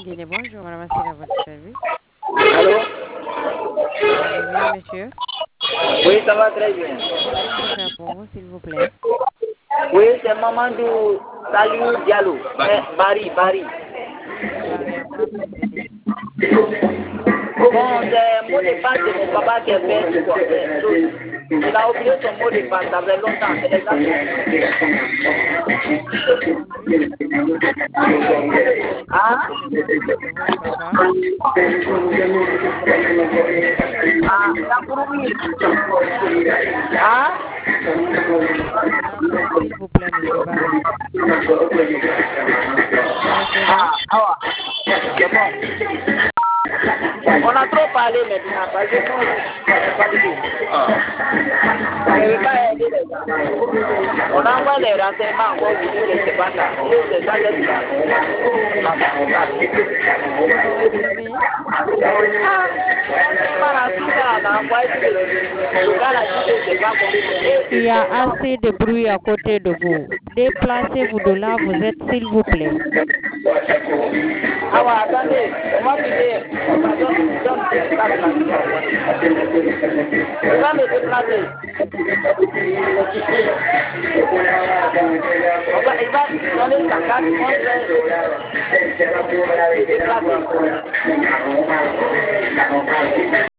Guinée, bonjour, madame, c'est à votre service. Allô? Allez, oui, monsieur. Oui, ça va très bien. Que puis-je faire pour vous, s'il vous plaît? Oui, c'est Mamadou Saliou Diallo. Bari. Barry, à quoi puis-je aider? Bon, c'est mot de passe de mon papa qui est fait, quoi. Il a oublié son mot de passe, ça fait longtemps. C'est les J'ai pas compris. J'ai pas compris. Ah? C'est quoi le nom de votre papa? Ah, la fourmi. Ah? Je vous entends, s'il vous plaît, monsieur Barry. Vous recevez? Ah, c'est bon. On a trop parlé maintenant, parce que moi, je n'ai pas dit. Je ne vais pas aider les gens. On envoie les renseignements, on vous dit que c'est pas ça. C'est ça, c'est ça. Vous recevez? Il y a assez de bruit à côté de vous. Déplacez-vous de là, vous êtes, s'il vous plaît. Ah ouais, attendez, on va quitter. On va me déplacer. Il va donner sa carte, moi je vais me déplacer.